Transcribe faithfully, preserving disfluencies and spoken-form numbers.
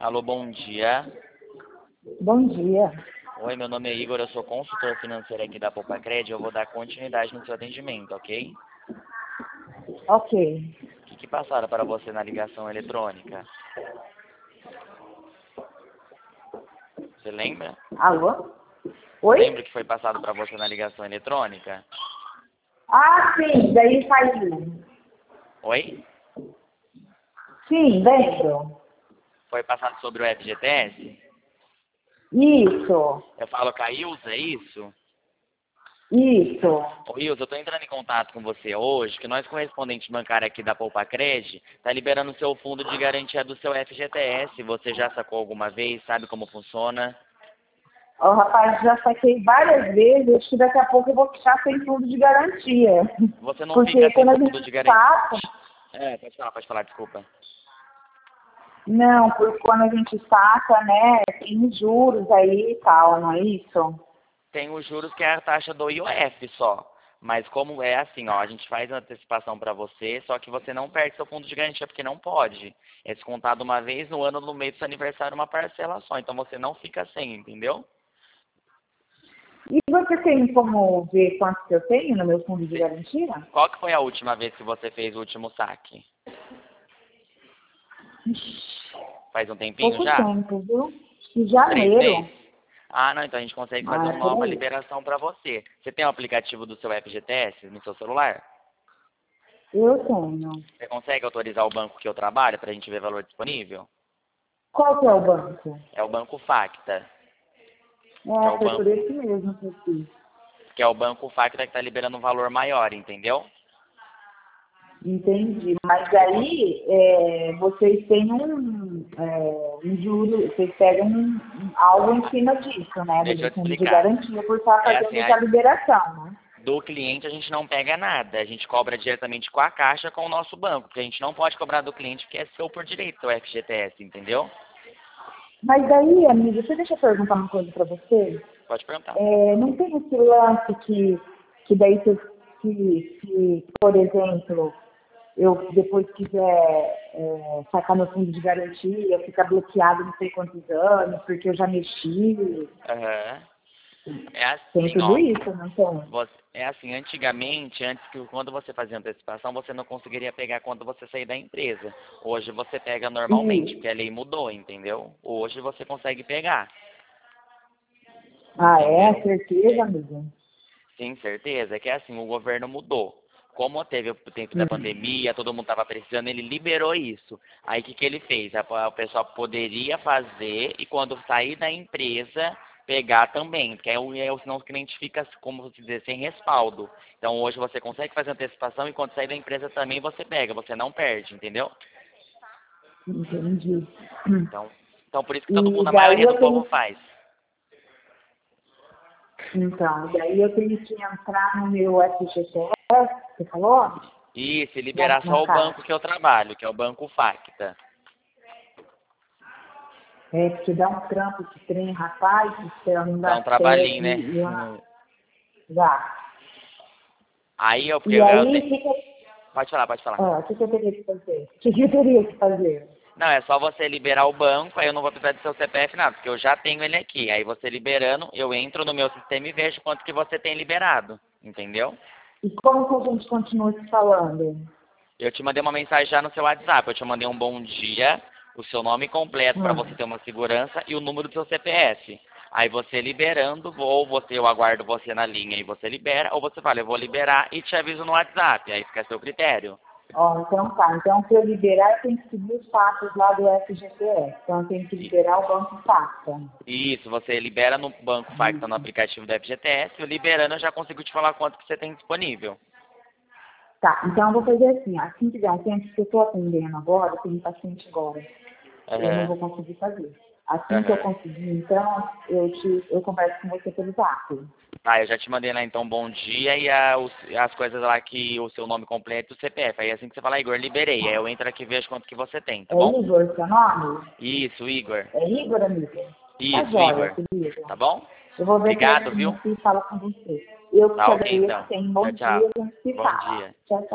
Alô, bom dia. Bom dia. Oi, meu nome é Igor, eu sou consultor financeiro aqui da Poupa-Cred. Eu vou dar continuidade no seu atendimento, ok? Ok. O que, que passaram para você na ligação eletrônica? Você lembra? Alô? Você lembra Oi? o que foi passado para você na ligação eletrônica? Ah, sim, daí saiu. Oi? Sim, lembro. Foi passado sobre o F G T S? Isso, Eu falo com a Ilza, é isso? isso. Ô, Ilza, eu tô entrando em contato com você hoje, que nós, correspondente bancário aqui da Poupa-Cred, tá liberando o seu fundo de garantia do seu F G T S. Você já sacou alguma vez? Sabe como funciona? Ó, rapaz, já saquei várias vezes, acho que daqui a pouco eu vou ficar sem fundo de garantia. Você não Porque fica sem quando a fundo gente de garantia. saca, É, pode falar, pode falar, desculpa. não, porque quando a gente saca, né, tem os juros aí e tal, não é isso? Tem os juros que é a taxa do I O F só. Mas como é assim, ó, a gente faz a antecipação para você, só que você não perde seu fundo de garantia, porque não pode. É descontado uma vez no ano, no mês do seu aniversário, uma parcela só. Então você não fica sem, entendeu? E você tem como ver quanto que eu tenho no meu fundo de Sim. garantia? Qual que foi a última vez que você fez o último saque? Faz um tempinho Pouco já? tempo, viu? De Uns três janeiro. meses? Ah, não, então a gente consegue fazer Ah, uma por nova aí. liberação para você. Você tem o aplicativo do seu F G T S no seu celular? Eu tenho. Você consegue autorizar o banco que eu trabalho para a gente ver valor disponível? Qual que é o banco? É o Banco Facta, que é É, o foi por banco, esse mesmo que eu fiz. que é o Banco Facta que está liberando um valor maior, entendeu? Entendi. Mas Você cons- aí, é, vocês têm um, é, um juro, vocês pegam um, um- algo em cima disso, né? Do Deixa eu meu te fundo de explicar. garantia por estar É assim, fazendo a- essa liberação, né? do cliente a gente não pega nada, a gente cobra diretamente com a Caixa, com o nosso banco, porque a gente não pode cobrar do cliente porque é seu por direito, seu F G T S, entendeu? Mas daí, amiga, você deixa eu perguntar uma coisa para você? Pode perguntar. É, não tem esse lance que, que daí se, se, se, por exemplo, eu depois quiser é, sacar meu fundo de garantia, ficar bloqueado não sei quantos anos, porque eu já mexi. Aham. É Tem assim, tudo ó. isso, não tem? Você, é assim, antigamente, antes que quando você fazia antecipação, você não conseguiria pegar quando você sair da empresa. Hoje você pega normalmente, porque E, a lei mudou, entendeu? Hoje você consegue pegar, ah, é? entendeu? Certeza, amiga? Sim, certeza. É que assim, o governo mudou. Como teve o tempo da Hum. pandemia, todo mundo estava precisando, ele liberou isso. Aí o que, que ele fez? A- O pessoal poderia fazer e quando sair da empresa, pegar também. Porque aí, o- aí, senão o cliente fica, como se dizer, sem respaldo. Então hoje você consegue fazer antecipação e quando sair da empresa também você pega, você não perde, entendeu? Entendi. Hum. Então, então por isso que todo E mundo, a daí maioria do eu povo tenho, faz. então, daí eu tenho que entrar no meu F G T S, você falou? Isso, e Na, liberar na só o caixa. banco que eu trabalho, que é o Banco Facta. É, porque dá um trampo esse trem, rapaz, do céu, não Dá dá um trabalhinho, certo, né? e eu não dá. Aí eu, porque E eu, eu aí, te- o que, que, eu- pode falar, pode falar. ah, o que, que eu teria que fazer? O que, que eu teria que fazer? Não, é só você liberar o banco, aí eu não vou precisar do seu C P F nada, porque eu já tenho ele aqui. Aí você liberando, eu entro no meu sistema e vejo quanto que você tem liberado, entendeu? E como que a gente continua se falando? Eu te mandei uma mensagem já no seu WhatsApp, eu te mandei um bom dia, o seu nome completo para você Hum. ter uma segurança e o número do seu C P F. Aí você liberando, ou você, eu aguardo você na linha e você libera, ou você fala, eu vou liberar e te aviso no WhatsApp, aí fica a seu critério. Ó, então tá. Então, para eu liberar, eu tenho que seguir os passos lá do F G T S. Então, eu tenho que liberar o banco Facta. Isso, você libera no banco Facta no aplicativo do F G T S, eu liberando eu já consigo te falar quanto que você tem disponível. Tá, então eu vou fazer assim, assim que der um tempo, porque eu estou atendendo agora, eu tenho um paciente agora, eu não Aham, vou conseguir fazer. Assim que eu aham. conseguir, então, eu, te, eu converso com você pelo zap. Tá, eu já te mandei lá então bom dia e a, os- as coisas lá que o seu nome completo e o C P F. Aí assim que você falar, Igor, liberei. Aí eu entro aqui e vejo quanto que você tem, tá É bom? Igor seu nome? Isso, Igor. É Igor, amiga? Tá Isso, jóia, Igor. querido. Tá bom? Eu vou ver Obrigado, certinho viu? aqui e falo com você. Eu que te Tá ok agradeço, então. tenha um bom Tchau, dia, tchau. a gente se Bom fala. dia. Tchau, tchau.